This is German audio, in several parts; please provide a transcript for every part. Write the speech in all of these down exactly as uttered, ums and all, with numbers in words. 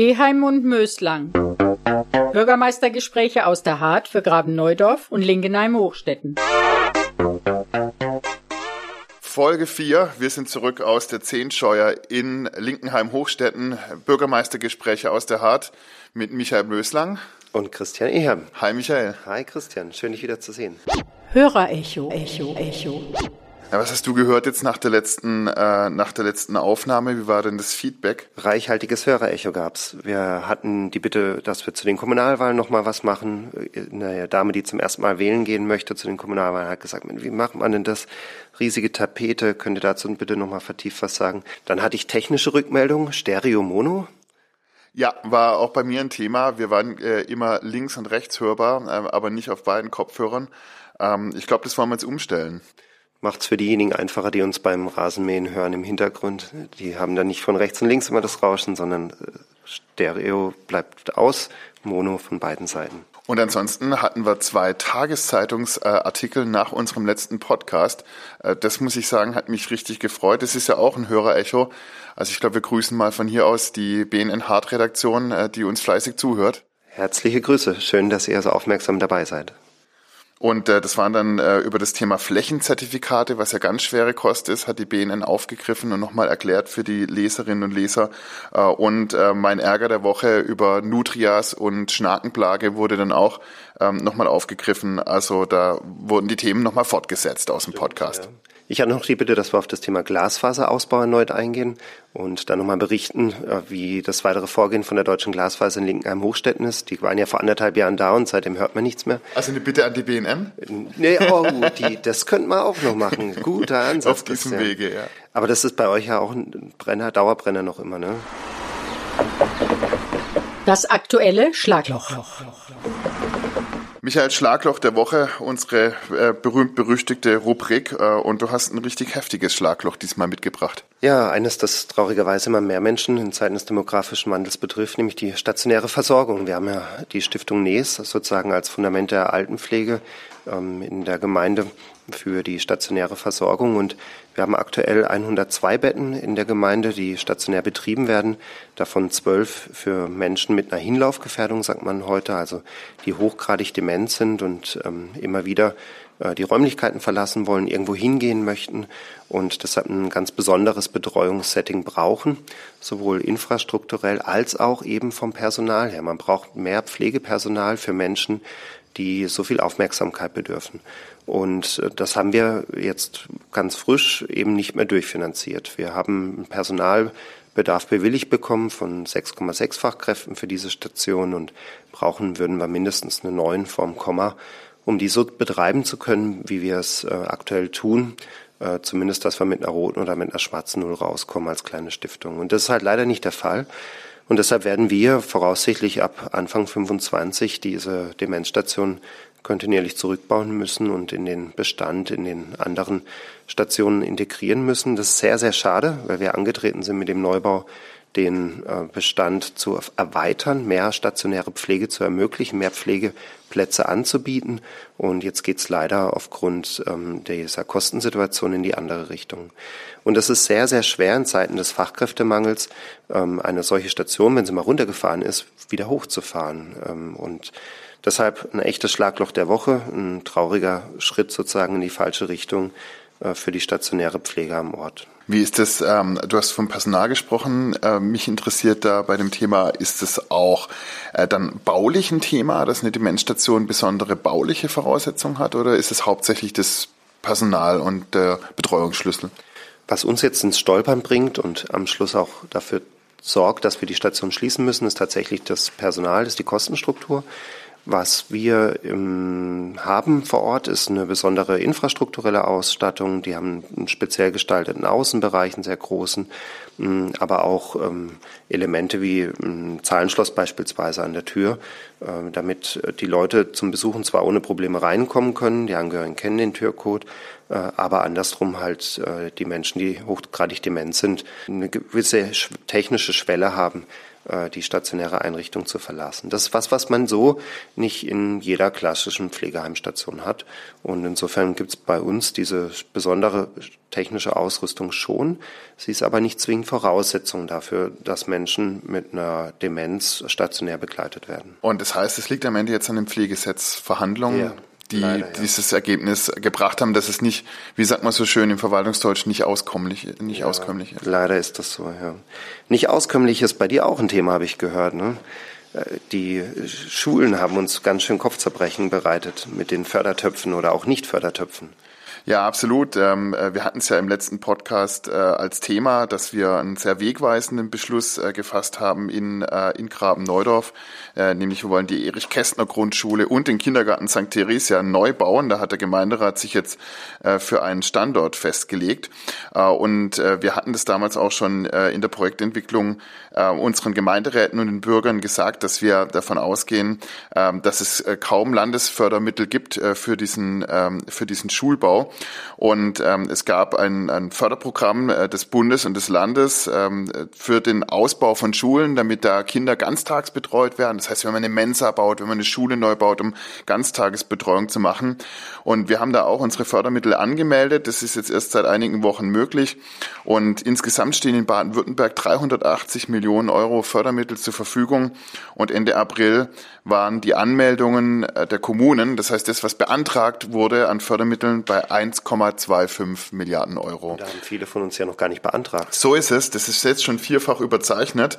Eheim und Möslang. Bürgermeistergespräche aus der Hart für Graben-Neudorf und Lingenheim-Hochstetten. Folge vier. Wir sind zurück aus der Zehntscheuer in Lingenheim-Hochstetten. Bürgermeistergespräche aus der Hart mit Michael Möslang. Und Christian Eheim. Hi Michael. Hi Christian, schön dich wieder zu sehen. Hörerecho, Echo, Echo. Ja, was hast du gehört jetzt nach der letzten, äh, nach der letzten Aufnahme? Wie war denn das Feedback? Reichhaltiges Hörerecho gab's. Wir hatten die Bitte, dass wir zu den Kommunalwahlen nochmal was machen. Eine Dame, die zum ersten Mal wählen gehen möchte zu den Kommunalwahlen, hat gesagt, wie macht man denn das? Riesige Tapete, könnt ihr dazu bitte nochmal vertieft was sagen? Dann hatte ich technische Rückmeldungen, Stereo Mono. Ja, war auch bei mir ein Thema. Wir waren äh, immer links und rechts hörbar, äh, aber nicht auf beiden Kopfhörern. Ähm, ich glaube, das wollen wir jetzt umstellen. Macht's für diejenigen einfacher, die uns beim Rasenmähen hören im Hintergrund. Die haben dann nicht von rechts und links immer das Rauschen, sondern Stereo bleibt aus, Mono von beiden Seiten. Und ansonsten hatten wir zwei Tageszeitungsartikel nach unserem letzten Podcast. Das muss ich sagen, hat mich richtig gefreut. Das ist ja auch ein Hörerecho. Also ich glaube, wir grüßen mal von hier aus die B N N Hart-Redaktion, die uns fleißig zuhört. Herzliche Grüße. Schön, dass ihr so aufmerksam dabei seid. Und äh, das waren dann äh, über das Thema Flächenzertifikate, was ja ganz schwere Kost ist, hat die B N N aufgegriffen und nochmal erklärt für die Leserinnen und Leser. Äh, und äh, mein Ärger der Woche über Nutrias und Schnakenplage wurde dann auch ähm, nochmal aufgegriffen. Also da wurden die Themen nochmal fortgesetzt aus dem Podcast. Ja. Ich hatte noch die Bitte, dass wir auf das Thema Glasfaserausbau erneut eingehen und dann nochmal berichten, wie das weitere Vorgehen von der Deutschen Glasfaser in Lingenheim-Hochstetten ist. Die waren ja vor anderthalb Jahren da und seitdem hört man nichts mehr. Also eine Bitte an die B N N? Nee, oh, die, das könnten wir auch noch machen. Guter Ansatz. Auf diesem das, ja. Wege, ja. Aber das ist bei euch ja auch ein Brenner, Dauerbrenner noch immer, ne? Das aktuelle Schlagloch. Michael, Schlagloch der Woche, unsere äh, berühmt-berüchtigte Rubrik. Äh, und du hast ein richtig heftiges Schlagloch diesmal mitgebracht. Ja, eines, das traurigerweise immer mehr Menschen in Zeiten des demografischen Wandels betrifft, nämlich die stationäre Versorgung. Wir haben ja die Stiftung N E S sozusagen als Fundament der Altenpflege ähm, in der Gemeinde für die stationäre Versorgung. Und wir haben aktuell hundertzwei Betten in der Gemeinde, die stationär betrieben werden, davon zwölf für Menschen mit einer Hinlaufgefährdung, sagt man heute, also die hochgradig dement sind und ähm, immer wieder äh, die Räumlichkeiten verlassen wollen, irgendwo hingehen möchten und deshalb ein ganz besonderes Betreuungssetting brauchen, sowohl infrastrukturell als auch eben vom Personal her. Man braucht mehr Pflegepersonal für Menschen, die so viel Aufmerksamkeit bedürfen. Und das haben wir jetzt ganz frisch eben nicht mehr durchfinanziert. Wir haben einen Personalbedarf bewilligt bekommen von sechs Komma sechs Fachkräften für diese Station und brauchen würden wir mindestens eine neun vorm Komma, um die so betreiben zu können, wie wir es äh, aktuell tun. Äh, zumindest, dass wir mit einer roten oder mit einer schwarzen Null rauskommen als kleine Stiftung. Und das ist halt leider nicht der Fall. Und deshalb werden wir voraussichtlich ab Anfang fünfundzwanzig diese Demenzstation kontinuierlich zurückbauen müssen und in den Bestand, in den anderen Stationen integrieren müssen. Das ist sehr, sehr schade, weil wir angetreten sind mit dem Neubau, den Bestand zu erweitern, mehr stationäre Pflege zu ermöglichen, mehr Pflegeplätze anzubieten. Und jetzt geht's leider aufgrund ähm, dieser Kostensituation in die andere Richtung. Und es ist sehr, sehr schwer in Zeiten des Fachkräftemangels, ähm, eine solche Station, wenn sie mal runtergefahren ist, wieder hochzufahren. Ähm, und deshalb ein echtes Schlagloch der Woche, ein trauriger Schritt sozusagen in die falsche Richtung äh, für die stationäre Pflege am Ort. Wie ist das, ähm, du hast vom Personal gesprochen, äh, mich interessiert da bei dem Thema, ist es auch äh, dann baulich ein Thema, dass eine Demenzstation besondere bauliche Voraussetzungen hat oder ist es hauptsächlich das Personal und der Betreuungsschlüssel? Was uns jetzt ins Stolpern bringt und am Schluss auch dafür sorgt, dass wir die Station schließen müssen, ist tatsächlich das Personal, ist die Kostenstruktur. Was wir ähm, haben vor Ort, ist eine besondere infrastrukturelle Ausstattung. Die haben einen speziell gestalteten Außenbereich, einen sehr großen, ähm, aber auch ähm, Elemente wie ein Zahlenschloss beispielsweise an der Tür, äh, damit die Leute zum Besuchen zwar ohne Probleme reinkommen können, die Angehörigen kennen den Türcode, äh, aber andersrum halt äh, die Menschen, die hochgradig dement sind, eine gewisse technische Schwelle haben, die stationäre Einrichtung zu verlassen. Das ist was, was man so nicht in jeder klassischen Pflegeheimstation hat. Und insofern gibt es bei uns diese besondere technische Ausrüstung schon. Sie ist aber nicht zwingend sind Voraussetzungen dafür, dass Menschen mit einer Demenz stationär begleitet werden. Und das heißt, es liegt am Ende jetzt an den Pflegesetzverhandlungen, ja, die leider, ja. dieses Ergebnis gebracht haben, dass es nicht, wie sagt man so schön im Verwaltungsdeutsch, nicht auskömmlich, nicht ja, auskömmlich ist. Leider ist das so, ja. Nicht auskömmlich ist bei dir auch ein Thema, habe ich gehört, ne? Die Schulen haben uns ganz schön Kopfzerbrechen bereitet mit den Fördertöpfen oder auch Nicht-Fördertöpfen. Ja, absolut. Wir hatten es ja im letzten Podcast als Thema, dass wir einen sehr wegweisenden Beschluss gefasst haben in, in Graben-Neudorf. Nämlich, wir wollen die Erich-Kästner-Grundschule und den Kindergarten Sankt Theresia neu bauen. Da hat der Gemeinderat sich jetzt für einen Standort festgelegt. Und wir hatten das damals auch schon in der Projektentwicklung unseren Gemeinderäten und den Bürgern gesagt, dass wir davon ausgehen, dass es kaum Landesfördermittel gibt für diesen, für diesen Schulbau. Und ähm, es gab ein, ein Förderprogramm äh, des Bundes und des Landes ähm, für den Ausbau von Schulen, damit da Kinder ganztags betreut werden. Das heißt, wenn man eine Mensa baut, wenn man eine Schule neu baut, um Ganztagesbetreuung zu machen. Und wir haben da auch unsere Fördermittel angemeldet. Das ist jetzt erst seit einigen Wochen möglich. Und insgesamt stehen in Baden-Württemberg dreihundertachtzig Millionen Euro Fördermittel zur Verfügung. Und Ende April waren die Anmeldungen der Kommunen, das heißt das, was beantragt wurde an Fördermitteln, bei eins Komma fünfundzwanzig Milliarden Euro. Da haben viele von uns ja noch gar nicht beantragt. So ist es. Das ist jetzt schon vierfach überzeichnet.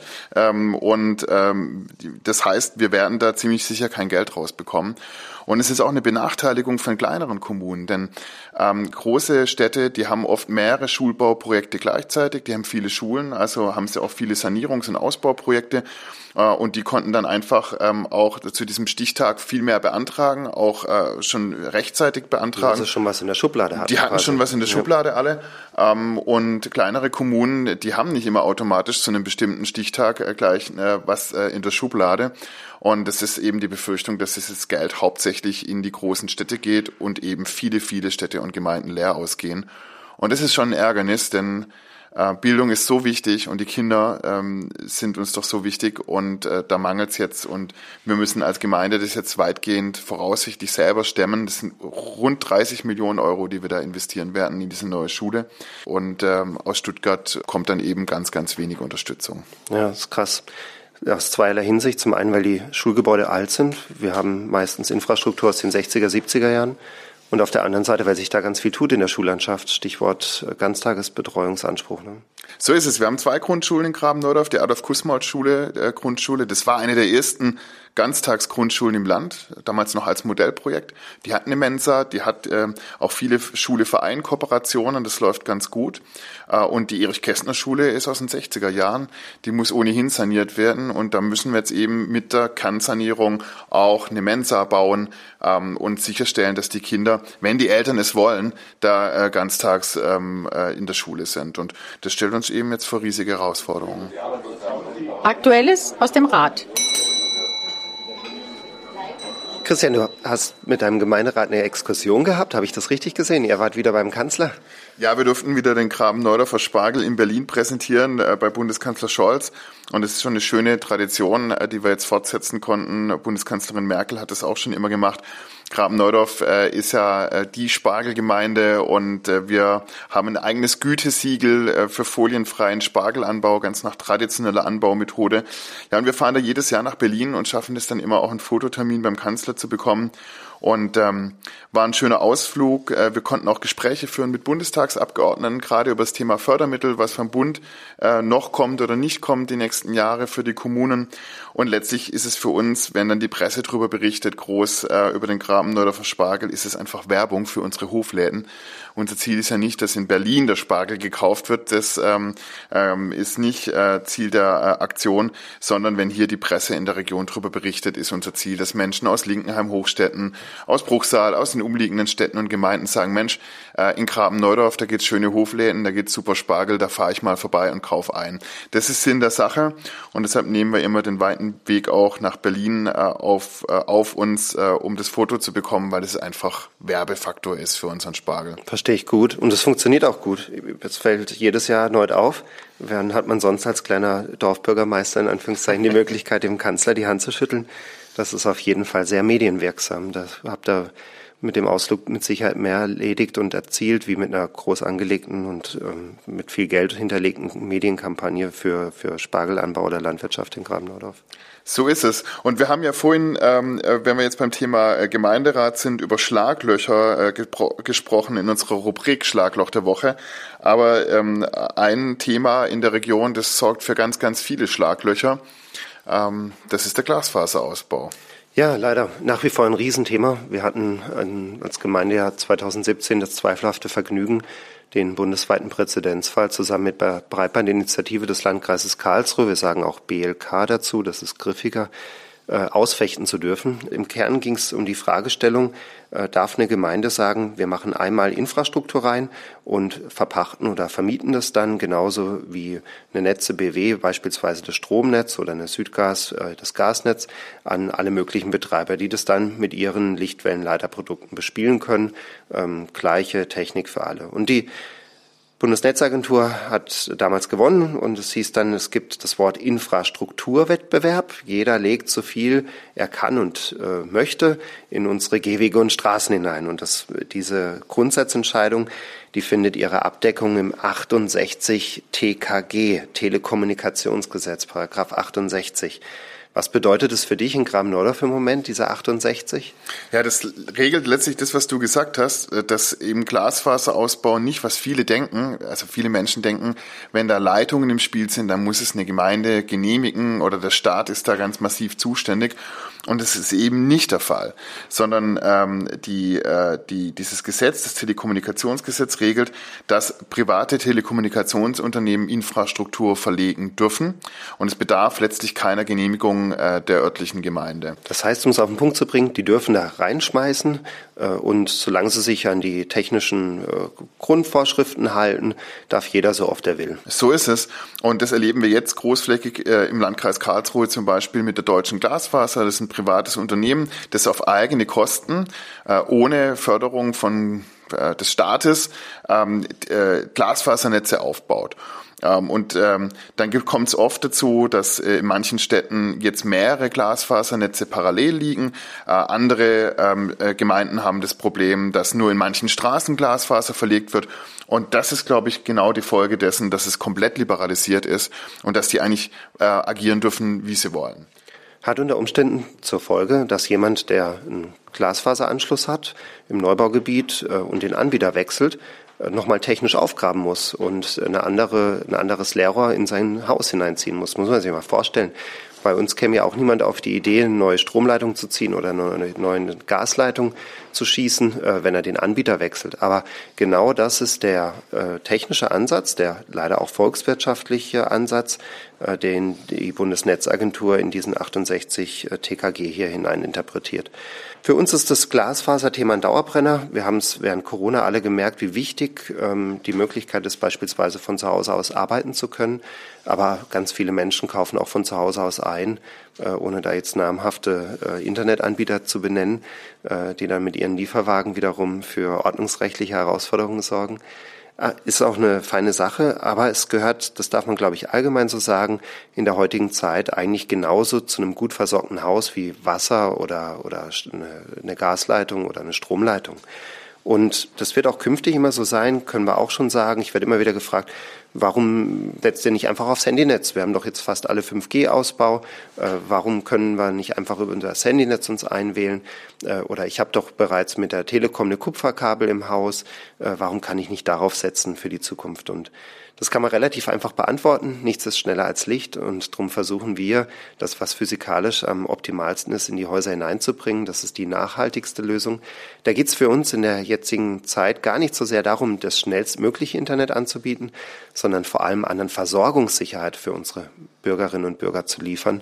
Und das heißt, wir werden da ziemlich sicher kein Geld rausbekommen. Und es ist auch eine Benachteiligung von kleineren Kommunen, denn ähm, große Städte, die haben oft mehrere Schulbauprojekte gleichzeitig, die haben viele Schulen, also haben sie auch viele Sanierungs- und Ausbauprojekte äh, und die konnten dann einfach ähm, auch zu diesem Stichtag viel mehr beantragen, auch äh, schon rechtzeitig beantragen. Also schon was in der Schublade hatten. Die hatten quasi schon was in der Schublade alle ähm, und kleinere Kommunen, die haben nicht immer automatisch zu einem bestimmten Stichtag äh, gleich äh, was äh, in der Schublade. Und das ist eben die Befürchtung, dass dieses Geld hauptsächlich in die großen Städte geht und eben viele, viele Städte und Gemeinden leer ausgehen. Und das ist schon ein Ärgernis, denn äh, Bildung ist so wichtig und die Kinder ähm, sind uns doch so wichtig und äh, da mangelt es jetzt. Und wir müssen als Gemeinde das jetzt weitgehend voraussichtlich selber stemmen. Das sind rund dreißig Millionen Euro, die wir da investieren werden in diese neue Schule. Und ähm, aus Stuttgart kommt dann eben ganz, ganz wenig Unterstützung. Ja, das ist krass. Aus zweierlei Hinsicht. Zum einen, weil die Schulgebäude alt sind. Wir haben meistens Infrastruktur aus den sechziger, siebziger Jahren. Und auf der anderen Seite, weil sich da ganz viel tut in der Schullandschaft. Stichwort Ganztagesbetreuungsanspruch. Ne? So ist es. Wir haben zwei Grundschulen in Graben-Neudorf. Die Adolf-Kussmaul-Schule, äh, Grundschule. Das war eine der ersten Ganztagsgrundschulen im Land, damals noch als Modellprojekt. Die hat eine Mensa, die hat äh, auch viele Schule-Verein-Kooperationen, das läuft ganz gut. Äh, und die Erich-Kästner-Schule ist aus den sechziger Jahren, die muss ohnehin saniert werden und da müssen wir jetzt eben mit der Kernsanierung auch eine Mensa bauen ähm, und sicherstellen, dass die Kinder, wenn die Eltern es wollen, da äh, ganztags ähm, äh, in der Schule sind. Und das stellt uns eben jetzt vor riesige Herausforderungen. Aktuelles aus dem Rat. Christian, du hast mit deinem Gemeinderat eine Exkursion gehabt, habe ich das richtig gesehen? Ihr wart wieder beim Kanzler? Ja, wir durften wieder den Graben-Neudorfer Spargel in Berlin präsentieren äh, bei Bundeskanzler Scholz. Und es ist schon eine schöne Tradition, äh, die wir jetzt fortsetzen konnten. Bundeskanzlerin Merkel hat das auch schon immer gemacht. Graben-Neudorf äh, ist ja äh, die Spargelgemeinde und äh, wir haben ein eigenes Gütesiegel äh, für folienfreien Spargelanbau, ganz nach traditioneller Anbaumethode. Ja, und wir fahren da jedes Jahr nach Berlin und schaffen es dann immer auch einen Fototermin beim Kanzler zu bekommen. Und ähm, war ein schöner Ausflug. Äh, wir konnten auch Gespräche führen mit Bundestagsabgeordneten, gerade über das Thema Fördermittel, was vom Bund äh, noch kommt oder nicht kommt die nächsten Jahre für die Kommunen. Und letztlich ist es für uns, wenn dann die Presse darüber berichtet, groß äh, über den Graben-Neudorfer Spargel, ist es einfach Werbung für unsere Hofläden. Unser Ziel ist ja nicht, dass in Berlin der Spargel gekauft wird. Das ähm, ähm, ist nicht äh, Ziel der äh, Aktion, sondern wenn hier die Presse in der Region darüber berichtet, ist unser Ziel, dass Menschen aus Linkenheim, Hochstetten, aus Bruchsal, aus den umliegenden Städten und Gemeinden sagen, Mensch, äh, in Graben-Neudorf, da gibt's schöne Hofläden, da gibt's super Spargel, da fahre ich mal vorbei und kaufe ein. Das ist Sinn der Sache und deshalb nehmen wir immer den weiten Weg auch nach Berlin äh, auf, äh, auf uns, äh, um das Foto zu bekommen, weil es einfach Werbefaktor ist für unseren Spargel. Verstehe ich gut und es funktioniert auch gut. Es fällt jedes Jahr erneut auf. Wann hat man sonst als kleiner Dorfbürgermeister in Anführungszeichen die Möglichkeit, dem Kanzler die Hand zu schütteln? Das ist auf jeden Fall sehr medienwirksam. Da habt ihr mit dem Ausflug mit Sicherheit mehr erledigt und erzielt, wie mit einer groß angelegten und ähm, mit viel Geld hinterlegten Medienkampagne für, für Spargelanbau oder Landwirtschaft in Graben-Neudorf. So ist es. Und wir haben ja vorhin, ähm, wenn wir jetzt beim Thema äh, Gemeinderat sind, über Schlaglöcher äh, gepro- gesprochen in unserer Rubrik Schlagloch der Woche. Aber ähm, ein Thema in der Region, das sorgt für ganz, ganz viele Schlaglöcher. Ähm, das ist der Glasfaserausbau. Ja, leider nach wie vor ein Riesenthema. Wir hatten ein, als Gemeindejahr zweitausendsiebzehn das zweifelhafte Vergnügen, den bundesweiten Präzedenzfall zusammen mit der Breitbandinitiative des Landkreises Karlsruhe, wir sagen auch B L K dazu, das ist griffiger, äh, ausfechten zu dürfen. Im Kern ging es um die Fragestellung, äh, darf eine Gemeinde sagen, wir machen einmal Infrastruktur rein und verpachten oder vermieten das dann, genauso wie eine Netze B W, beispielsweise das Stromnetz oder eine Südgas, äh, das Gasnetz, an alle möglichen Betreiber, die das dann mit ihren Lichtwellenleiterprodukten bespielen können. Ähm, gleiche Technik für alle. Und die Bundesnetzagentur hat damals gewonnen und es hieß dann, es gibt das Wort Infrastrukturwettbewerb. Jeder legt so viel er kann und äh, möchte in unsere Gehwege und Straßen hinein. Und das, diese Grundsatzentscheidung, die findet ihre Abdeckung im achtundsechzig T K G, Telekommunikationsgesetz, Paragraph achtundsechzig. Was bedeutet es für dich in Graben-Neudorf im Moment, dieser achtundsechzig? Ja, das regelt letztlich das, was du gesagt hast, dass eben Glasfaserausbau nicht, was viele denken, also viele Menschen denken, wenn da Leitungen im Spiel sind, dann muss es eine Gemeinde genehmigen oder der Staat ist da ganz massiv zuständig. Und das ist eben nicht der Fall, sondern ähm, die, äh, die, dieses Gesetz, das Telekommunikationsgesetz regelt, dass private Telekommunikationsunternehmen Infrastruktur verlegen dürfen und es bedarf letztlich keiner Genehmigung äh, der örtlichen Gemeinde. Das heißt, um es auf den Punkt zu bringen, die dürfen da reinschmeißen äh, und solange sie sich an die technischen äh, Grundvorschriften halten, darf jeder so oft er will. So ist es und das erleben wir jetzt großflächig äh, im Landkreis Karlsruhe zum Beispiel mit der Deutschen Glasfaser. Das ist ein privates Unternehmen, das auf eigene Kosten, äh, ohne Förderung von, äh, des Staates, ähm, äh, Glasfasernetze aufbaut. Ähm, und ähm, dann kommt es oft dazu, dass äh, in manchen Städten jetzt mehrere Glasfasernetze parallel liegen. Äh, andere ähm, äh, Gemeinden haben das Problem, dass nur in manchen Straßen Glasfaser verlegt wird. Und das ist, glaube ich, genau die Folge dessen, dass es komplett liberalisiert ist und dass die eigentlich äh, agieren dürfen, wie sie wollen. Hat unter Umständen zur Folge, dass jemand, der einen Glasfaseranschluss hat im Neubaugebiet äh, und den Anbieter wechselt, äh, nochmal technisch aufgraben muss und eine andere, ein anderes Leerrohr in sein Haus hineinziehen muss. Muss man sich mal vorstellen. Bei uns käme ja auch niemand auf die Idee, eine neue Stromleitung zu ziehen oder eine neue Gasleitung zu schießen, äh, wenn er den Anbieter wechselt. Aber genau das ist der äh, technische Ansatz, der leider auch volkswirtschaftliche Ansatz, äh, den die Bundesnetzagentur in diesen achtundsechzig äh, T K G hier hinein interpretiert. Für uns ist das Glasfaserthema ein Dauerbrenner. Wir haben es während Corona alle gemerkt, wie wichtig ähm, die Möglichkeit ist, beispielsweise von zu Hause aus arbeiten zu können. Aber ganz viele Menschen kaufen auch von zu Hause aus ein, äh, ohne da jetzt namhafte äh, Internetanbieter zu benennen, äh, die dann mit ihren Lieferwagen wiederum für ordnungsrechtliche Herausforderungen sorgen. Ist auch eine feine Sache, aber es gehört, das darf man glaube ich allgemein so sagen, in der heutigen Zeit eigentlich genauso zu einem gut versorgten Haus wie Wasser oder, oder eine, eine Gasleitung oder eine Stromleitung. Und das wird auch künftig immer so sein, können wir auch schon sagen. Ich werde immer wieder gefragt, warum setzt ihr nicht einfach aufs Handynetz? Wir haben doch jetzt fast alle fünf G Ausbau. Äh, warum können wir nicht einfach über das Handynetz uns einwählen? Äh, oder ich habe doch bereits mit der Telekom eine Kupferkabel im Haus. Äh, warum kann ich nicht darauf setzen für die Zukunft? Und das kann man relativ einfach beantworten. Nichts ist schneller als Licht und darum versuchen wir, das, was physikalisch am optimalsten ist, in die Häuser hineinzubringen. Das ist die nachhaltigste Lösung. Da geht es für uns in der jetzigen Zeit gar nicht so sehr darum, das schnellstmögliche Internet anzubieten, sondern vor allem an Versorgungssicherheit für unsere Bürgerinnen und Bürger zu liefern.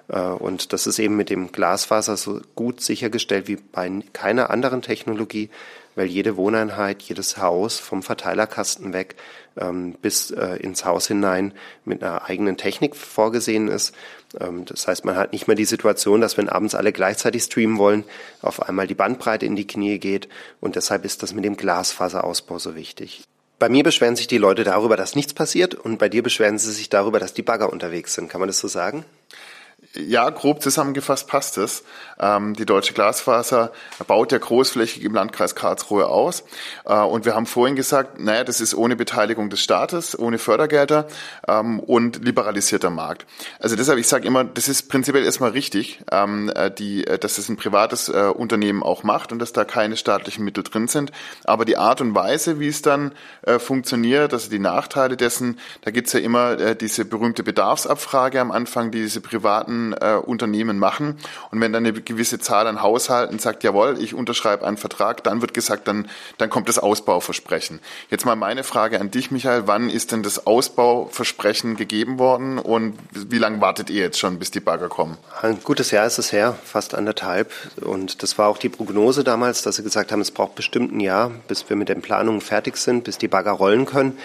Und das ist eben mit dem Glasfaser so gut sichergestellt wie bei keiner anderen Technologie, weil jede Wohneinheit, jedes Haus vom Verteilerkasten weg ähm, bis äh, ins Haus hinein mit einer eigenen Technik vorgesehen ist. Ähm, das heißt, man hat nicht mehr die Situation, dass wenn abends alle gleichzeitig streamen wollen, auf einmal die Bandbreite in die Knie geht. Und deshalb ist das mit dem Glasfaserausbau so wichtig. Bei mir beschweren sich die Leute darüber, dass nichts passiert und bei dir beschweren sie sich darüber, dass die Bagger unterwegs sind. Kann man das so sagen? Ja, grob zusammengefasst passt es. Ähm, die Deutsche Glasfaser baut ja großflächig im Landkreis Karlsruhe aus. Äh, und wir haben vorhin gesagt, naja, das ist ohne Beteiligung des Staates, ohne Fördergelder ähm, und liberalisierter Markt. Also deshalb, ich sage immer, das ist prinzipiell erstmal richtig, ähm, die, dass es ein privates äh, Unternehmen auch macht und dass da keine staatlichen Mittel drin sind. Aber die Art und Weise, wie es dann äh, funktioniert, also die Nachteile dessen, da gibt's ja immer äh, diese berühmte Bedarfsabfrage am Anfang, die diese privaten Äh, Unternehmen machen. Und wenn dann eine gewisse Zahl an Haushalten sagt, jawohl, ich unterschreibe einen Vertrag, dann wird gesagt, dann, dann kommt das Ausbauversprechen. Jetzt mal meine Frage an dich, Michael, wann ist denn das Ausbauversprechen gegeben worden und wie lange wartet ihr jetzt schon, bis die Bagger kommen? Ein gutes Jahr ist es her, fast anderthalb. Und das war auch die Prognose damals, dass sie gesagt haben, es braucht bestimmt ein Jahr, bis wir mit den Planungen fertig sind, bis die Bagger rollen können.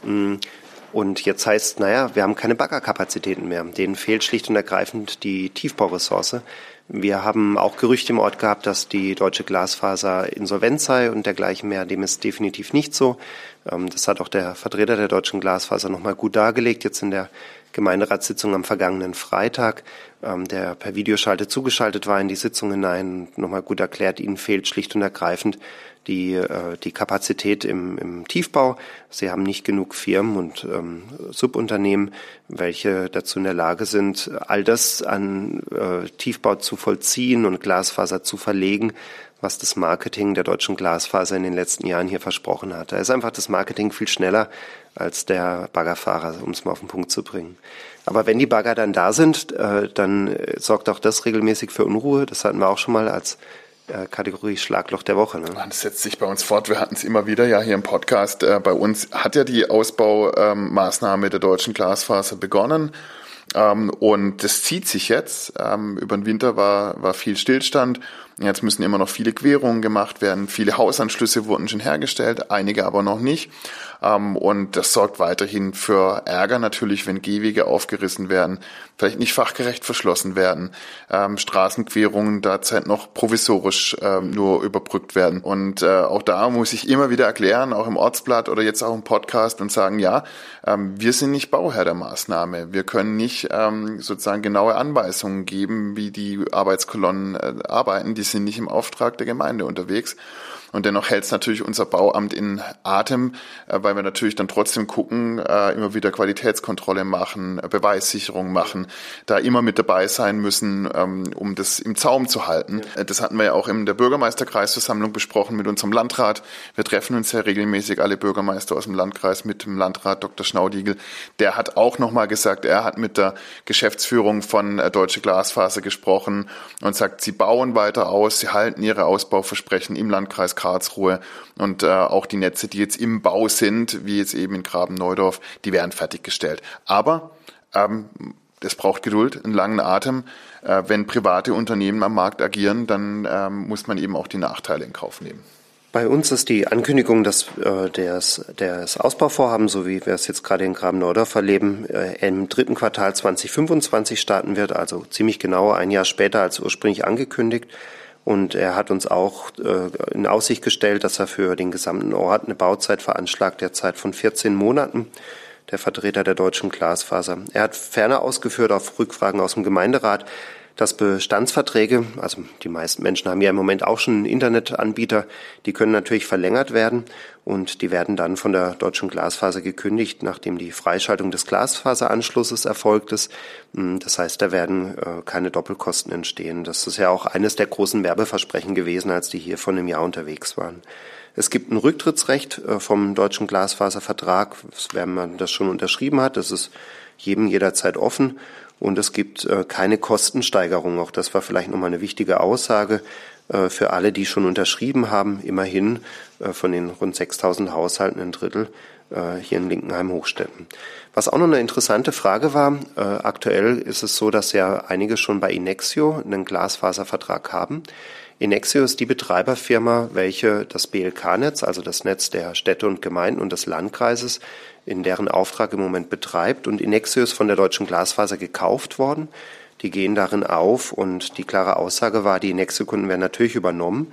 Und jetzt heißt, naja, wir haben keine Baggerkapazitäten mehr. Denen fehlt schlicht und ergreifend die Tiefbauressource. Wir haben auch Gerüchte im Ort gehabt, dass die Deutsche Glasfaser insolvent sei und dergleichen mehr. Dem ist definitiv nicht so. Das hat auch der Vertreter der Deutschen Glasfaser nochmal gut dargelegt, jetzt in der Gemeinderatssitzung am vergangenen Freitag, der per Videoschalte zugeschaltet war in die Sitzung hinein, nochmal gut erklärt, ihnen fehlt schlicht und ergreifend die die Kapazität im, im Tiefbau. Sie haben nicht genug Firmen und ähm, Subunternehmen, welche dazu in der Lage sind, all das an äh, Tiefbau zu vollziehen und Glasfaser zu verlegen, was das Marketing der Deutschen Glasfaser in den letzten Jahren hier versprochen hat. Da ist einfach das Marketing viel schneller als der Baggerfahrer, um es mal auf den Punkt zu bringen. Aber wenn die Bagger dann da sind, äh, dann sorgt auch das regelmäßig für Unruhe. Das hatten wir auch schon mal als Kategorie Schlagloch der Woche. Ne? Das setzt sich bei uns fort. Wir hatten es immer wieder ja hier im Podcast. Äh, bei uns hat ja die Ausbaumaßnahme ähm, der Deutschen Glasfaser begonnen. Ähm, und das zieht sich jetzt. Ähm, über den Winter war, war viel Stillstand. Jetzt müssen immer noch viele Querungen gemacht werden. Viele Hausanschlüsse wurden schon hergestellt, einige aber noch nicht. Ähm, und das sorgt weiterhin für Ärger natürlich, wenn Gehwege aufgerissen werden, vielleicht nicht fachgerecht verschlossen werden, ähm, Straßenquerungen derzeit noch provisorisch ähm, nur überbrückt werden. Und äh, auch da muss ich immer wieder erklären, auch im Ortsblatt oder jetzt auch im Podcast und sagen, ja, ähm, wir sind nicht Bauherr der Maßnahme. Wir können nicht ähm, sozusagen genaue Anweisungen geben, wie die Arbeitskolonnen äh, arbeiten. Die sind nicht im Auftrag der Gemeinde unterwegs. Und dennoch hält es natürlich unser Bauamt in Atem, weil wir natürlich dann trotzdem gucken, immer wieder Qualitätskontrolle machen, Beweissicherung machen, da immer mit dabei sein müssen, um das im Zaum zu halten. Ja. Das hatten wir ja auch in der Bürgermeisterkreisversammlung besprochen mit unserem Landrat. Wir treffen uns ja regelmäßig, alle Bürgermeister aus dem Landkreis, mit dem Landrat Doktor Schnaudigl. Der hat auch nochmal gesagt, er hat mit der Geschäftsführung von Deutsche Glasfaser gesprochen und sagt, sie bauen weiter aus, sie halten ihre Ausbauversprechen im Landkreis Karlsruhe und äh, auch die Netze, die jetzt im Bau sind, wie jetzt eben in Graben-Neudorf, die werden fertiggestellt. Aber ähm, es braucht Geduld, einen langen Atem. Äh, wenn private Unternehmen am Markt agieren, dann ähm, muss man eben auch die Nachteile in Kauf nehmen. Bei uns ist die Ankündigung, dass äh, des, des Ausbauvorhaben, so wie wir es jetzt gerade in Graben-Neudorf erleben, äh, im dritten Quartal zwanzig fünfundzwanzig starten wird, also ziemlich genau ein Jahr später als ursprünglich angekündigt. Und er hat uns auch äh, in Aussicht gestellt, dass er für den gesamten Ort eine Bauzeit veranschlagt, derzeit von vierzehn Monaten, der Vertreter der Deutschen Glasfaser. Er hat ferner ausgeführt auf Rückfragen aus dem Gemeinderat, dass Bestandsverträge, also die meisten Menschen haben ja im Moment auch schon einen Internetanbieter, die können natürlich verlängert werden und die werden dann von der Deutschen Glasfaser gekündigt, nachdem die Freischaltung des Glasfaseranschlusses erfolgt ist. Das heißt, da werden keine Doppelkosten entstehen. Das ist ja auch eines der großen Werbeversprechen gewesen, als die hier vor einem Jahr unterwegs waren. Es gibt ein Rücktrittsrecht vom Deutschen Glasfaservertrag, wenn man das schon unterschrieben hat. Das ist jedem jederzeit offen. Und es gibt äh, keine Kostensteigerung. Auch das war vielleicht nochmal eine wichtige Aussage äh, für alle, die schon unterschrieben haben. Immerhin äh, von den rund sechstausend Haushalten ein Drittel äh, hier in Linkenheim-Hochstetten. Was auch noch eine interessante Frage war, äh, aktuell ist es so, dass ja einige schon bei Inexio einen Glasfaservertrag haben. Inexio ist die Betreiberfirma, welche das B L K-Netz, also das Netz der Städte und Gemeinden und des Landkreises, in deren Auftrag im Moment betreibt. Und Inexio ist von der Deutschen Glasfaser gekauft worden. Die gehen darin auf und die klare Aussage war, die Inexio-Kunden werden natürlich übernommen.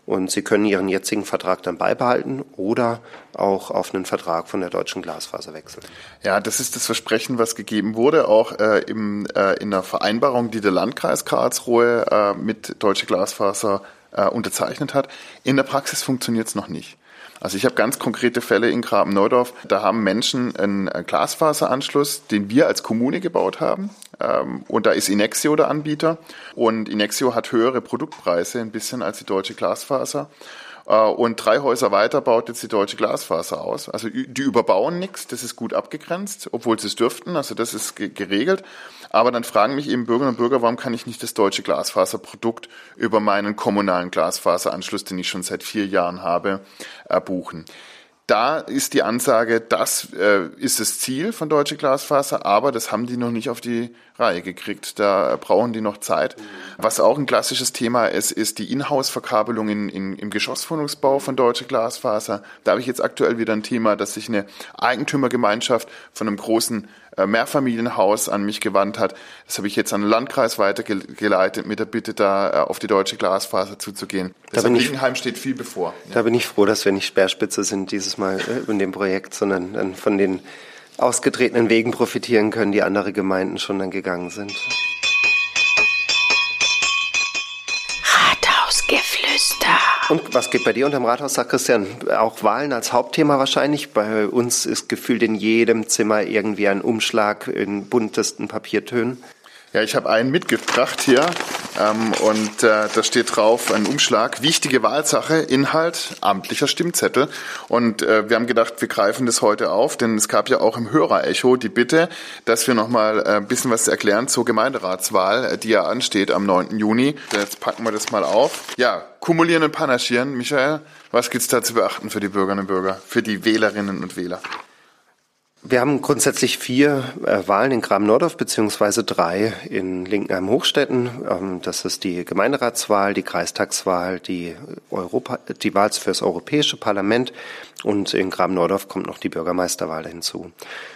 und Sie können Ihren jetzigen Vertrag dann beibehalten oder auch auf einen Vertrag von der Deutschen Glasfaser wechseln. Ja, das ist das Versprechen, was gegeben wurde, auch äh, im, äh, in der Vereinbarung, die der Landkreis Karlsruhe äh, mit Deutsche Glasfaser äh, unterzeichnet hat. In der Praxis funktioniert es noch nicht. Also ich habe ganz konkrete Fälle in Graben-Neudorf. Da haben Menschen einen Glasfaseranschluss, den wir als Kommune gebaut haben. Und da ist Inexio der Anbieter. Und Inexio hat höhere Produktpreise ein bisschen als die Deutsche Glasfaser. Und drei Häuser weiter baut jetzt die Deutsche Glasfaser aus. Also die überbauen nichts, das ist gut abgegrenzt, obwohl sie es dürften, also das ist geregelt. Aber dann fragen mich eben Bürgerinnen und Bürger, warum kann ich nicht das Deutsche Glasfaserprodukt über meinen kommunalen Glasfaseranschluss, den ich schon seit vier Jahren habe, buchen. Da ist die Ansage, das äh, ist das Ziel von Deutsche Glasfaser, aber das haben die noch nicht auf die Reihe gekriegt. Da brauchen die noch Zeit. Was auch ein klassisches Thema ist, ist die Inhouse-Verkabelung in, in, im Geschosswohnungsbau von Deutsche Glasfaser. Da habe ich jetzt aktuell wieder ein Thema, dass sich eine Eigentümergemeinschaft von einem großen äh, Mehrfamilienhaus an mich gewandt hat. Das habe ich jetzt an den Landkreis weitergeleitet mit der Bitte, da äh, auf die Deutsche Glasfaser zuzugehen. Das in Lingenheim steht viel bevor. Da ja. bin ich froh, dass wir nicht Speerspitze sind dieses Mal äh, in dem Projekt, sondern dann von den ausgetretenen Wegen profitieren können, die andere Gemeinden schon dann gegangen sind. Rathausgeflüster. Und was geht bei dir unterm Rathaus, sagt Christian? Auch Wahlen als Hauptthema wahrscheinlich. Bei uns ist gefühlt in jedem Zimmer irgendwie ein Umschlag in buntesten Papiertönen. Ja, ich habe einen mitgebracht hier ähm, und äh, da steht drauf, ein Umschlag, wichtige Wahlsache, Inhalt, amtlicher Stimmzettel. Und äh, wir haben gedacht, wir greifen das heute auf, denn es gab ja auch im Hörerecho die Bitte, dass wir nochmal ein bisschen was erklären zur Gemeinderatswahl, die ja ansteht am neunten Juni. Jetzt packen wir das mal auf. Ja, kumulieren und panaschieren. Michael, was gibt's da zu beachten für die Bürgerinnen und Bürger, für die Wählerinnen und Wähler? Wir haben grundsätzlich vier äh, Wahlen in Graben-Neudorf beziehungsweise drei in Lingenheim-Hochstetten. Ähm, das ist die Gemeinderatswahl, die Kreistagswahl, die Europa, die Wahl für das Europäische Parlament und in Graben-Neudorf kommt noch die Bürgermeisterwahl hinzu.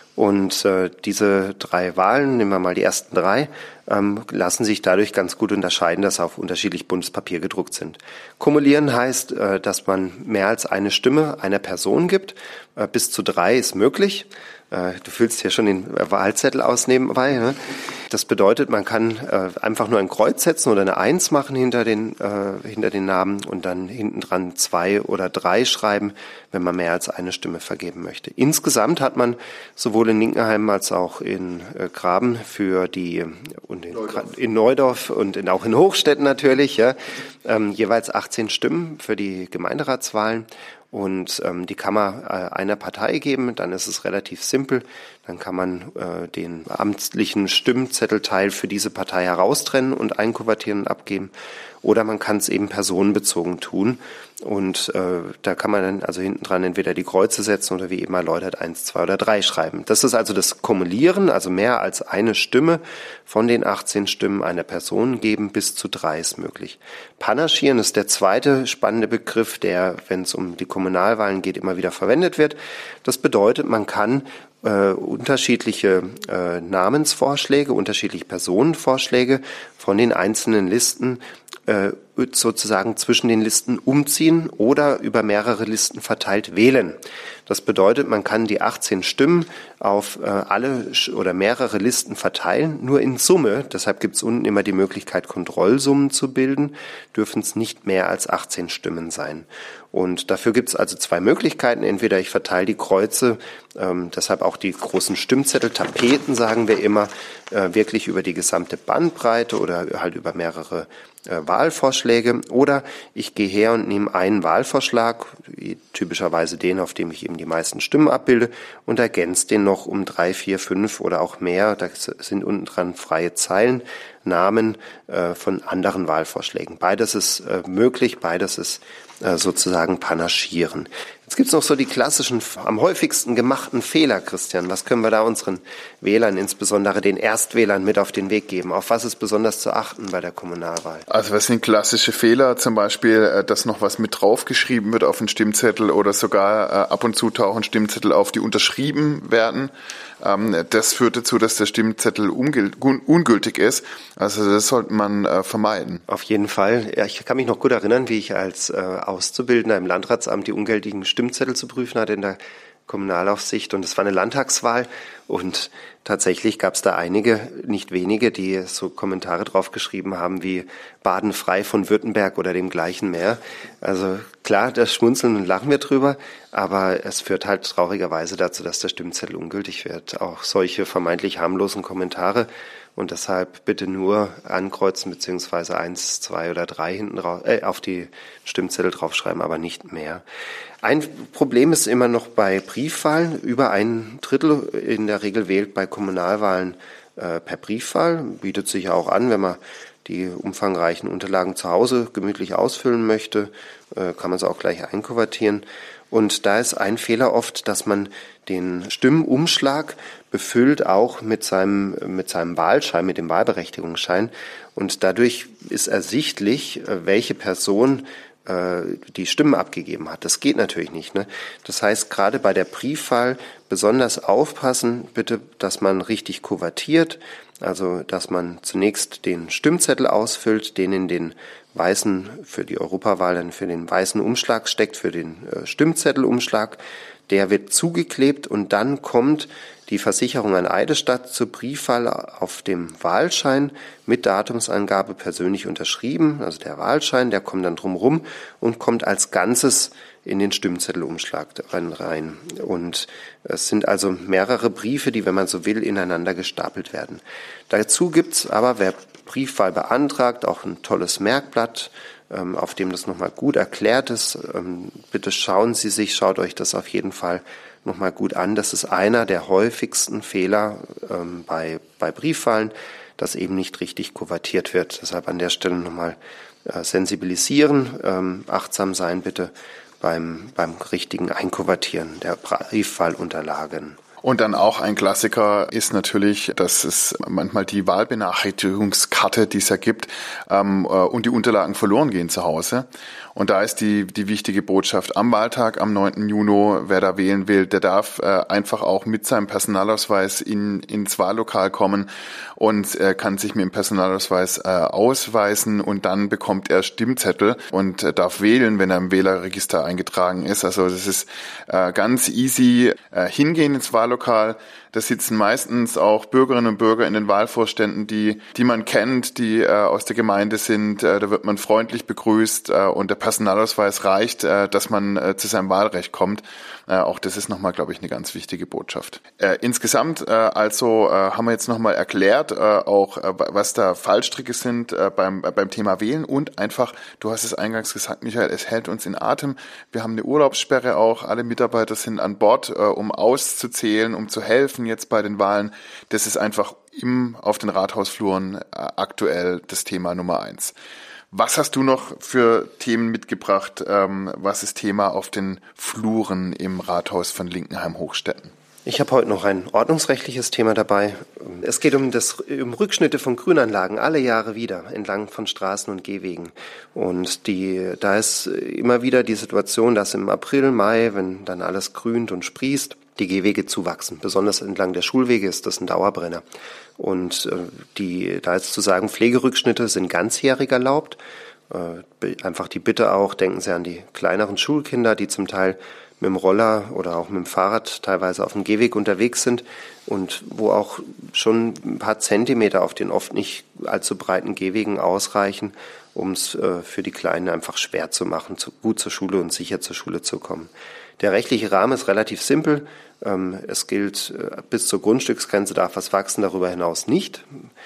Und äh, diese drei Wahlen, nehmen wir mal die ersten drei, ähm, lassen sich dadurch ganz gut unterscheiden, dass sie auf unterschiedlich buntes Papier gedruckt sind. Kumulieren heißt, äh, dass man mehr als eine Stimme einer Person gibt. Äh, bis zu drei ist möglich. Äh, du füllst hier schon den Wahlzettel aus nebenbei. Ne? Das bedeutet, man kann äh, einfach nur ein Kreuz setzen oder eine Eins machen hinter den, äh, hinter den Namen und dann hinten dran zwei oder drei schreiben, wenn man mehr als eine Stimme vergeben möchte. Insgesamt hat man sowohl in Lingenheim als auch in äh, Graben für die und in Neudorf, in Neudorf und in, auch in Hochstetten natürlich ja, ähm, jeweils achtzehn Stimmen für die Gemeinderatswahlen. Und ähm, die kann man äh, einer Partei geben, dann ist es relativ simpel. Dann kann man äh, den amtlichen Stimmzettelteil für diese Partei heraustrennen und einkuvertieren und abgeben. Oder man kann es eben personenbezogen tun. Und äh, da kann man dann also hinten dran entweder die Kreuze setzen oder wie eben erläutert eins, zwei oder drei schreiben. Das ist also das Kumulieren, also mehr als eine Stimme von den achtzehn Stimmen einer Person geben, bis zu drei ist möglich. Panaschieren ist der zweite spannende Begriff, der, wenn es um die Kommunalwahlen geht, immer wieder verwendet wird. Das bedeutet, man kann äh, unterschiedliche äh, Namensvorschläge, unterschiedliche Personenvorschläge von den einzelnen Listen äh, sozusagen zwischen den Listen umziehen oder über mehrere Listen verteilt wählen. Das bedeutet, man kann die achtzehn Stimmen auf äh, alle oder mehrere Listen verteilen, nur in Summe, deshalb gibt es unten immer die Möglichkeit, Kontrollsummen zu bilden, dürfen es nicht mehr als achtzehn Stimmen sein. Und dafür gibt es also zwei Möglichkeiten. Entweder ich verteile die Kreuze, ähm, deshalb auch die großen Stimmzettel, Tapeten sagen wir immer, äh, wirklich über die gesamte Bandbreite oder halt über mehrere äh, Wahlvorschläge. Oder ich gehe her und nehme einen Wahlvorschlag, typischerweise den, auf dem ich eben die meisten Stimmen abbilde, und ergänze den noch um drei, vier, fünf oder auch mehr. Da sind unten dran freie Zeilen, Namen äh, von anderen Wahlvorschlägen. Beides ist äh, möglich, beides ist äh, sozusagen panaschieren. Jetzt gibt es noch so die klassischen, am häufigsten gemachten Fehler, Christian. Was können wir da unseren Wählern, insbesondere den Erstwählern, mit auf den Weg geben? Auf was ist besonders zu achten bei der Kommunalwahl? Also was sind klassische Fehler? Zum Beispiel, dass noch was mit draufgeschrieben wird auf den Stimmzettel oder sogar ab und zu tauchen Stimmzettel auf, die unterschrieben werden. Das führt dazu, dass der Stimmzettel ungültig ist. Also das sollte man vermeiden. Auf jeden Fall. Ja, ich kann mich noch gut erinnern, wie ich als äh, Auszubildender im Landratsamt die ungültigen Stimmzettel zu prüfen hatte in der Kommunalaufsicht. Und es war eine Landtagswahl. Und tatsächlich gab es da einige, nicht wenige, die so Kommentare draufgeschrieben haben wie Baden frei von Württemberg oder dem gleichen mehr. Also klar, das schmunzeln und lachen wir drüber, aber es führt halt traurigerweise dazu, dass der Stimmzettel ungültig wird. Auch solche vermeintlich harmlosen Kommentare. Und deshalb bitte nur ankreuzen beziehungsweise eins, zwei oder drei hinten drauf, äh, auf die Stimmzettel draufschreiben, aber nicht mehr. Ein Problem ist immer noch bei Briefwahlen. Über ein Drittel in der Regel wählt bei Kommunalwahlen äh, per Briefwahl. Bietet sich auch an, wenn man die umfangreichen Unterlagen zu Hause gemütlich ausfüllen möchte, äh, kann man es auch gleich einkuvertieren. Und da ist ein Fehler oft, dass man den Stimmumschlag befüllt auch mit seinem, mit seinem Wahlschein, mit dem Wahlberechtigungsschein. Und dadurch ist ersichtlich, welche Person äh, die Stimmen abgegeben hat. Das geht natürlich nicht, ne? Das heißt, gerade bei der Briefwahl besonders aufpassen, bitte, dass man richtig kuvertiert. Also, dass man zunächst den Stimmzettel ausfüllt, den in den weißen, für die Europawahl dann für den weißen Umschlag steckt, für den äh, Stimmzettelumschlag. Der wird zugeklebt und dann kommt die Versicherung an Eidesstadt zur Briefwahl auf dem Wahlschein mit Datumsangabe persönlich unterschrieben. Also der Wahlschein, der kommt dann drumherum und kommt als Ganzes in den Stimmzettelumschlag rein. Und es sind also mehrere Briefe, die, wenn man so will, ineinander gestapelt werden. Dazu gibt's aber, wer Briefwahl beantragt, auch ein tolles Merkblatt, auf dem das nochmal gut erklärt ist. Bitte schauen Sie sich, schaut euch das auf jeden Fall nochmal gut an. Das ist einer der häufigsten Fehler bei, bei Briefwahlen, dass eben nicht richtig kuvertiert wird. Deshalb an der Stelle nochmal sensibilisieren, achtsam sein bitte beim, beim richtigen Einkuvertieren der Briefwahlunterlagen. Und dann auch ein Klassiker ist natürlich, dass es manchmal die Wahlbenachrichtigungskarte, die es ja gibt, ähm, und die Unterlagen verloren gehen zu Hause. Und da ist die die wichtige Botschaft am Wahltag, am neunten Juni, wer da wählen will, der darf äh, einfach auch mit seinem Personalausweis in ins Wahllokal kommen und äh, kann sich mit dem Personalausweis äh, ausweisen und dann bekommt er Stimmzettel und äh, darf wählen, wenn er im Wählerregister eingetragen ist. Also das ist äh, ganz easy, äh, hingehen ins Wahllokal. Da sitzen meistens auch Bürgerinnen und Bürger in den Wahlvorständen, die die man kennt, die äh, aus der Gemeinde sind. Äh, da wird man freundlich begrüßt äh, und der Personalausweis reicht, äh, dass man äh, zu seinem Wahlrecht kommt. Äh, auch das ist nochmal, glaube ich, eine ganz wichtige Botschaft. Äh, insgesamt äh, also äh, haben wir jetzt nochmal erklärt, äh, auch äh, was da Fallstricke sind äh, beim äh, beim Thema Wählen und einfach, du hast es eingangs gesagt, Michael, es hält uns in Atem. Wir haben eine Urlaubssperre auch. Alle Mitarbeiter sind an Bord, äh, um auszuzählen, um zu helfen jetzt bei den Wahlen. Das ist einfach im, auf den Rathausfluren äh, aktuell das Thema Nummer eins. Was hast du noch für Themen mitgebracht? Ähm, was ist Thema auf den Fluren im Rathaus von Linkenheim-Hochstetten? Ich habe heute noch ein ordnungsrechtliches Thema dabei. Es geht um, das, um Rückschnitte von Grünanlagen alle Jahre wieder entlang von Straßen und Gehwegen. Und die, da ist immer wieder die Situation, dass im April, Mai, wenn dann alles grünt und sprießt, die Gehwege zuwachsen. Besonders entlang der Schulwege ist das ein Dauerbrenner. Und äh, die, da ist zu sagen, Pflegerückschnitte sind ganzjährig erlaubt. Äh, einfach die Bitte auch, denken Sie an die kleineren Schulkinder, die zum Teil mit dem Roller oder auch mit dem Fahrrad teilweise auf dem Gehweg unterwegs sind und wo auch schon ein paar Zentimeter auf den oft nicht allzu breiten Gehwegen ausreichen, um es äh, für die Kleinen einfach schwer zu machen, zu, gut zur Schule und sicher zur Schule zu kommen. Der rechtliche Rahmen ist relativ simpel. Es gilt, bis zur Grundstücksgrenze darf was wachsen, darüber hinaus nicht.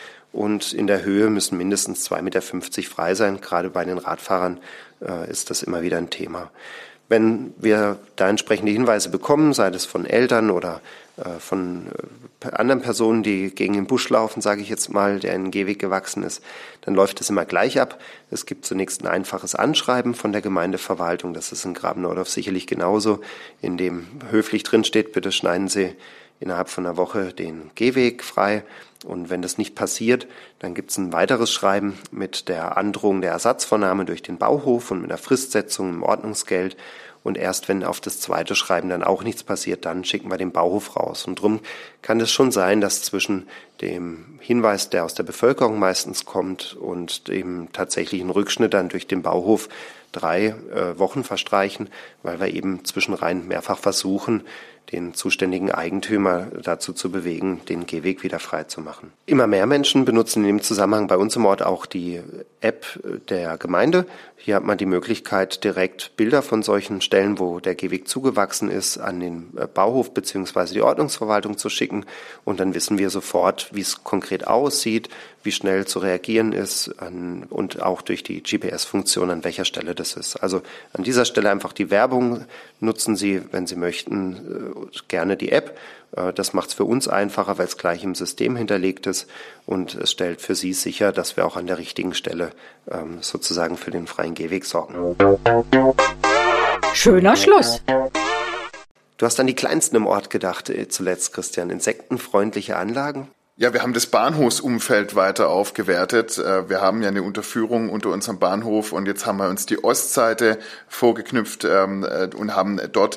Und in der Höhe müssen mindestens zwei Meter fünfzig frei sein. Gerade bei den Radfahrern ist das immer wieder ein Thema. Wenn wir da entsprechende Hinweise bekommen, sei das von Eltern oder äh, von äh, anderen Personen, die gegen den Busch laufen, sage ich jetzt mal, der in den Gehweg gewachsen ist, dann läuft das immer gleich ab. Es gibt zunächst ein einfaches Anschreiben von der Gemeindeverwaltung, das ist in Graben-Neudorf sicherlich genauso, in dem höflich drinsteht, bitte schneiden Sie innerhalb von einer Woche den Gehweg frei. Und wenn das nicht passiert, dann gibt es ein weiteres Schreiben mit der Androhung der Ersatzvornahme durch den Bauhof und mit einer Fristsetzung im Ordnungsgeld. Und erst wenn auf das zweite Schreiben dann auch nichts passiert, dann schicken wir den Bauhof raus. Und drum kann es schon sein, dass zwischen dem Hinweis, der aus der Bevölkerung meistens kommt, und dem tatsächlichen Rückschnitt dann durch den Bauhof drei äh, Wochen verstreichen, weil wir eben zwischenrein mehrfach versuchen, den zuständigen Eigentümer dazu zu bewegen, den Gehweg wieder frei zu machen. Immer mehr Menschen benutzen in dem Zusammenhang bei uns im Ort auch die App der Gemeinde. Hier hat man die Möglichkeit, direkt Bilder von solchen Stellen, wo der Gehweg zugewachsen ist, an den Bauhof bzw. die Ordnungsverwaltung zu schicken. Und dann wissen wir sofort, wie es konkret aussieht, wie schnell zu reagieren ist an, und auch durch die G P S-Funktion, an welcher Stelle das ist. Also an dieser Stelle einfach die Werbung. Nutzen Sie, wenn Sie möchten, gerne die App. Das macht es für uns einfacher, weil es gleich im System hinterlegt ist, und es stellt für Sie sicher, dass wir auch an der richtigen Stelle ähm, sozusagen für den freien Gehweg sorgen. Schöner Schluss. Du hast an die Kleinsten im Ort gedacht äh, zuletzt, Christian. Insektenfreundliche Anlagen? Ja, wir haben das Bahnhofsumfeld weiter aufgewertet. Wir haben ja eine Unterführung unter unserem Bahnhof und jetzt haben wir uns die Ostseite vorgeknüpft und haben dort,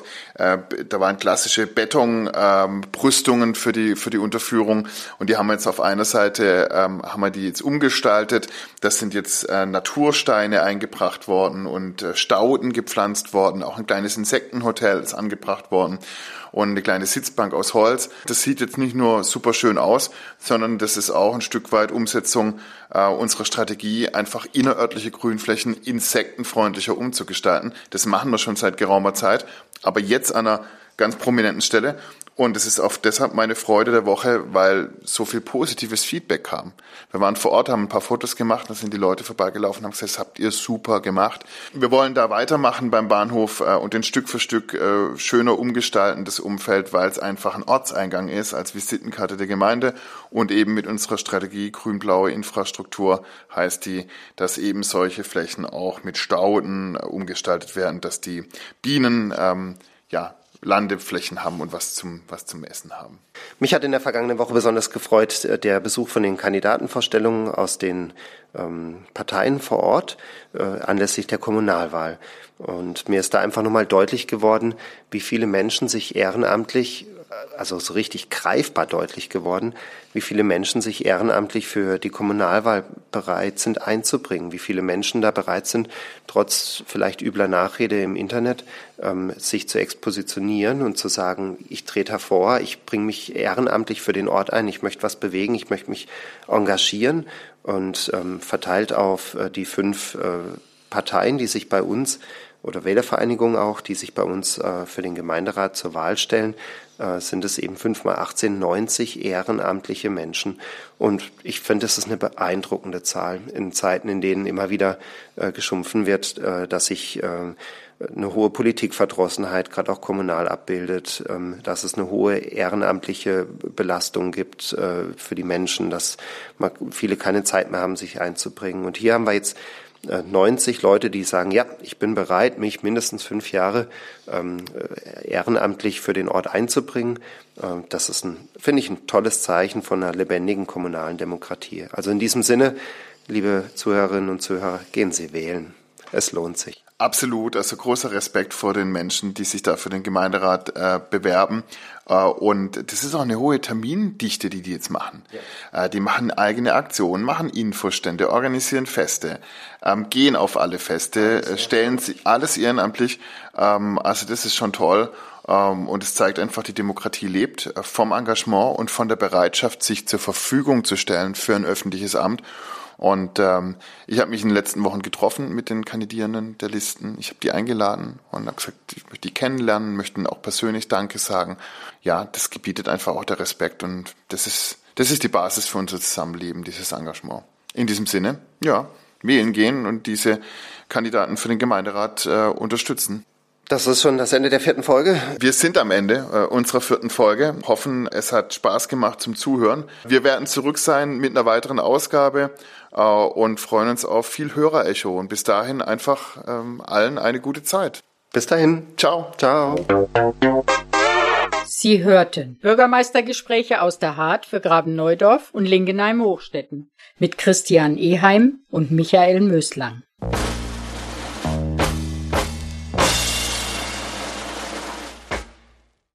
da waren klassische Betonbrüstungen für die für die Unterführung und die haben wir jetzt auf einer Seite, haben wir die jetzt umgestaltet. Das sind jetzt Natursteine eingebracht worden und Stauden gepflanzt worden. Auch ein kleines Insektenhotel ist angebracht worden. Und eine kleine Sitzbank aus Holz. Das sieht jetzt nicht nur super schön aus, sondern das ist auch ein Stück weit Umsetzung äh, unserer Strategie, einfach innerörtliche Grünflächen insektenfreundlicher umzugestalten. Das machen wir schon seit geraumer Zeit, aber jetzt an einer ganz prominenten Stelle. Und es ist auch deshalb meine Freude der Woche, weil so viel positives Feedback kam. Wir waren vor Ort, haben ein paar Fotos gemacht, da sind die Leute vorbeigelaufen und haben gesagt, das habt ihr super gemacht. Wir wollen da weitermachen beim Bahnhof äh, und den Stück für Stück äh, schöner umgestalten, das Umfeld, weil es einfach ein Ortseingang ist als Visitenkarte der Gemeinde. Und eben mit unserer Strategie grün-blaue Infrastruktur heißt die, dass eben solche Flächen auch mit Stauden äh, umgestaltet werden, dass die Bienen ähm, ja Landeflächen haben und was zum, was zum Essen haben. Mich hat in der vergangenen Woche besonders gefreut der Besuch von den Kandidatenvorstellungen aus den ähm, Parteien vor Ort äh, anlässlich der Kommunalwahl. Und mir ist da einfach nochmal deutlich geworden, wie viele Menschen sich ehrenamtlich, also so richtig greifbar deutlich geworden, wie viele Menschen sich ehrenamtlich für die Kommunalwahl bereit sind einzubringen, wie viele Menschen da bereit sind, trotz vielleicht übler Nachrede im Internet, ähm, sich zu expositionieren und zu sagen, ich trete hervor, ich bringe mich ehrenamtlich für den Ort ein, ich möchte was bewegen, ich möchte mich engagieren, und ähm, verteilt auf äh, die fünf äh, Parteien, die sich bei uns, oder Wählervereinigungen auch, die sich bei uns äh, für den Gemeinderat zur Wahl stellen, äh, sind es eben fünf mal achtzehn, neunzig ehrenamtliche Menschen. Und ich finde, das ist eine beeindruckende Zahl in Zeiten, in denen immer wieder äh, geschumpfen wird, äh, dass sich äh, eine hohe Politikverdrossenheit gerade auch kommunal abbildet, ähm, dass es eine hohe ehrenamtliche Belastung gibt äh, für die Menschen, dass man, viele keine Zeit mehr haben, sich einzubringen. Und hier haben wir jetzt neunzig Leute, die sagen, ja, ich bin bereit, mich mindestens fünf Jahre ähm, ehrenamtlich für den Ort einzubringen. Ähm, das ist, ein, finde ich, ein tolles Zeichen von einer lebendigen kommunalen Demokratie. Also in diesem Sinne, liebe Zuhörerinnen und Zuhörer, gehen Sie wählen. Es lohnt sich. Absolut, also großer Respekt vor den Menschen, die sich da für den Gemeinderat äh, bewerben. Äh, und das ist auch eine hohe Termindichte, die die jetzt machen. Ja. Äh, die machen eigene Aktionen, machen Infostände, organisieren Feste, ähm, gehen auf alle Feste, äh, stellen sie alles ehrenamtlich. Ähm, also das ist schon toll. Ähm, und es zeigt einfach, die Demokratie lebt äh, vom Engagement und von der Bereitschaft, sich zur Verfügung zu stellen für ein öffentliches Amt. Und ähm, ich habe mich in den letzten Wochen getroffen mit den Kandidierenden der Listen. Ich habe die eingeladen und habe gesagt, ich möchte die kennenlernen, möchte ihnen auch persönlich Danke sagen. Ja, das gebietet einfach auch der Respekt und das ist das ist die Basis für unser Zusammenleben, dieses Engagement. In diesem Sinne, ja, wählen gehen und diese Kandidaten für den Gemeinderat äh, unterstützen. Das ist schon das Ende der vierten Folge. Wir sind am Ende äh, unserer vierten Folge. Hoffen, es hat Spaß gemacht zum Zuhören. Wir werden zurück sein mit einer weiteren Ausgabe äh, und freuen uns auf viel Hörerecho. Und bis dahin einfach ähm, allen eine gute Zeit. Bis dahin. Ciao. Ciao. Sie hörten Bürgermeistergespräche aus der Hart für Graben-Neudorf und Lingenheim-Hochstetten mit Christian Eheim und Michael Möslang.